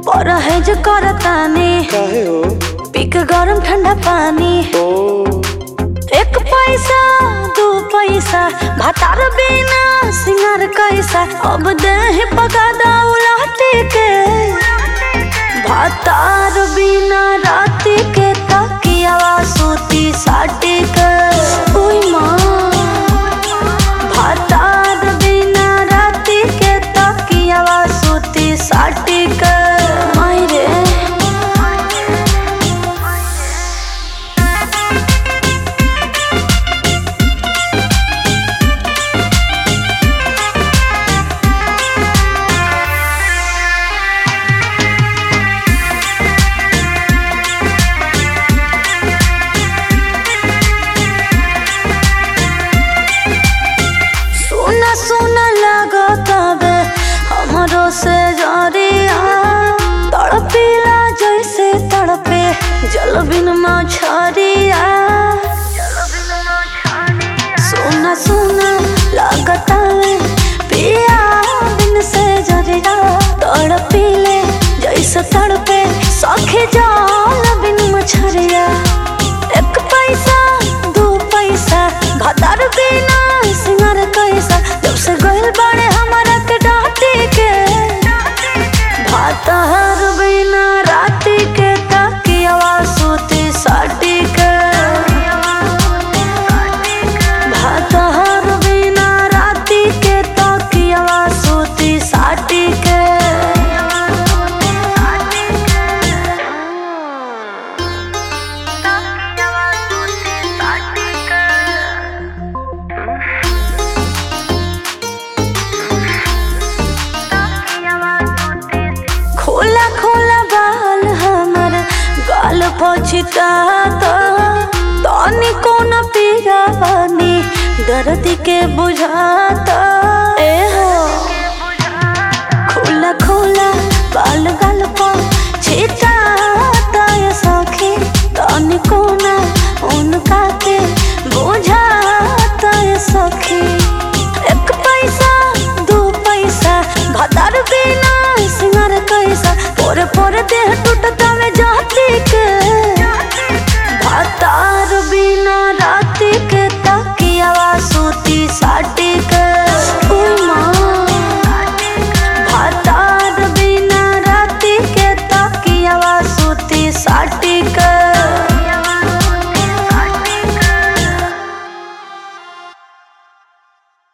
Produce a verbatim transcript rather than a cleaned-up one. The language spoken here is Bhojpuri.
परहेज करतानी काहे हो? पिक गरम ठंडा पानी ओ एक पैसा दो पैसा भातार बिना सिंगार कैसा अब देह पका दाउलाटी के भातार बिना राती के तकियावा सूती साटी के ओई माँ भातार बिना राती के तकियावा सूती साटी के माई रे सुना लगतावे हमरो से जरिया तड़पीला जैसे तड़पे जल बिन मछरिया सुना सुना लगतावे पिया बिन से जरिया तड़पीले जैसे तड़पे सखे जल बिन मछरिया एक पैसा दो पैसा भातार बिना सिंगार कैसा जब से गइल बाड़े हमारा के डांटी के भातार बिना राती के तकियावा सूती साटी के भातार बिना राती के तकियावा सूती साटी के खोला खोला बाल हमर गाल पछिता तो तनी कोन पीरा बनी दर्द के बुझाता ए हो